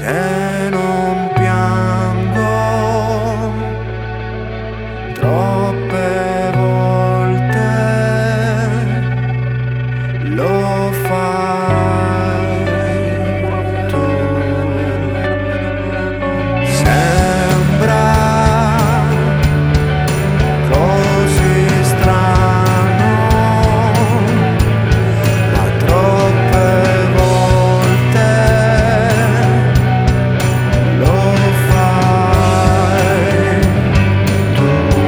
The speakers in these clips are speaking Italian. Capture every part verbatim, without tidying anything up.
Se non piango troppe volte lo fai tu. Sembra così strano, ma troppe volte lo fai tu.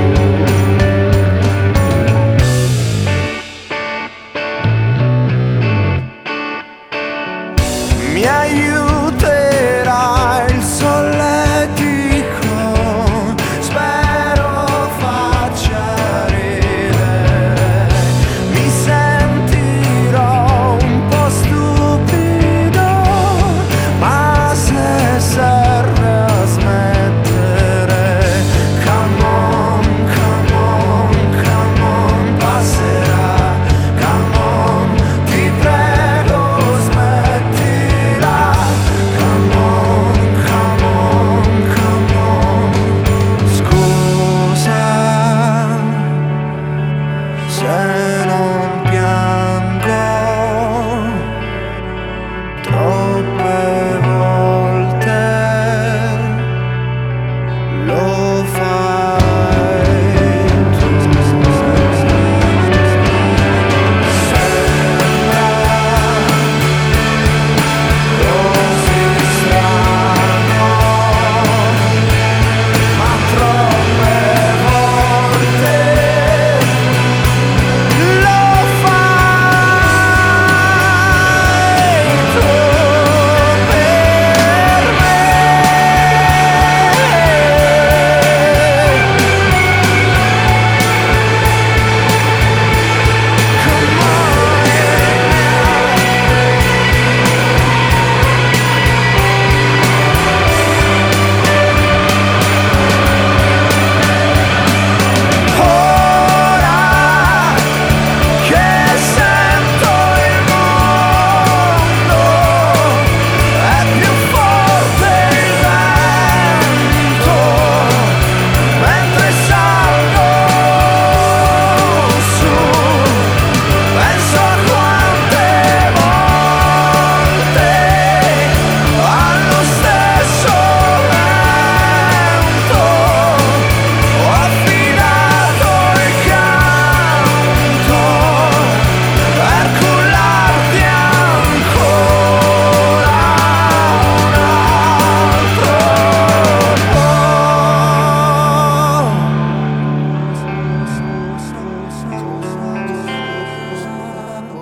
Mi aiuterà il solletico, spero faccia ridere. Mi sentirò un po' stupido, ma se serve a smettere, come on, come on, come on, passerà, come on, ti prego smettila, come on, come on, come on. Scusa se non piango troppe volte lo fai tu. Sembra così strano, ma troppe volte lo fai tu per me. Come on, ora che sento il mondo è più forte il vento, mentre salgo su, penso a quante volte allo stesso vento ho affidato il canto per cullarti ancora un altro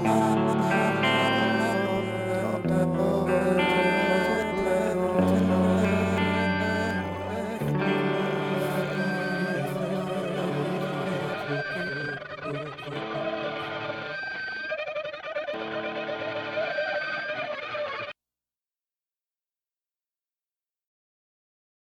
po'.